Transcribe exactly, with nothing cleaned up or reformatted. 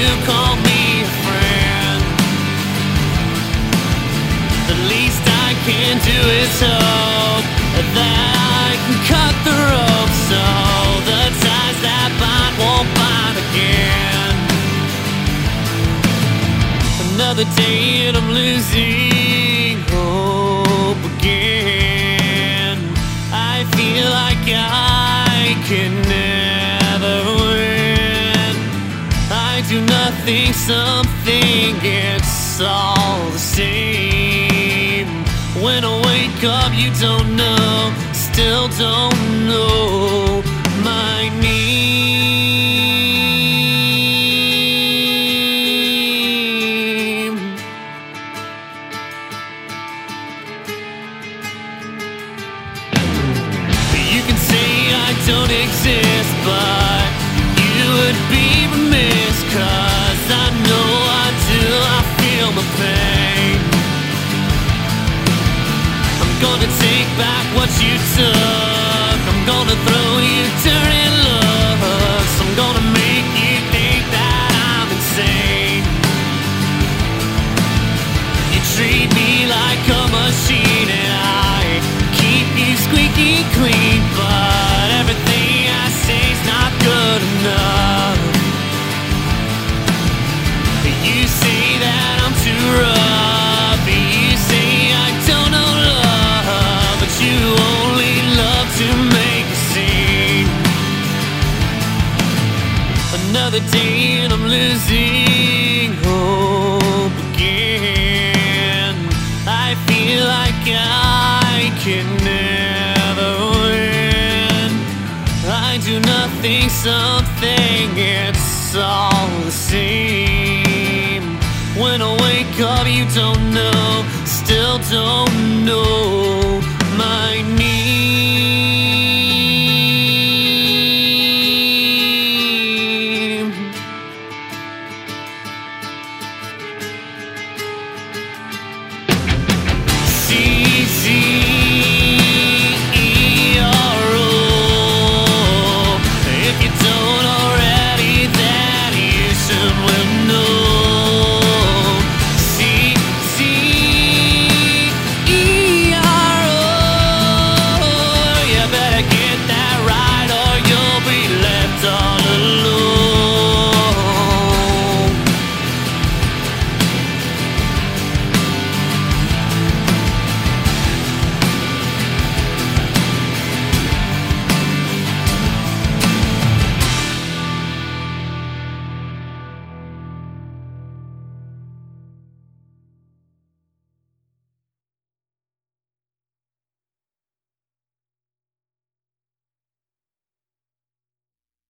call me a friend. The least I can do is hope that I can cut the rope so the ties that bind won't bind again. Another day and I'm losing hope again. I feel like I can never win. I do nothing, something, it's all the same. When I wake up you don't know, still don't know my name. You can say I don't exist, but you would be remiss, 'cause I know I do, I feel my pain. I'm gonna take back what you took. I'm gonna throw you dirty looks. I'm gonna make you think that I'm insane. You treat me like a machine and I keep you squeaky clean, but everything I say's not good enough. You say that I'm too rough. You say I don't know love, but you only love to make a scene. Another day and I'm losing hope again. I feel like I can never win. I do nothing, something, it's all the same. When I wake up you don't know, still don't know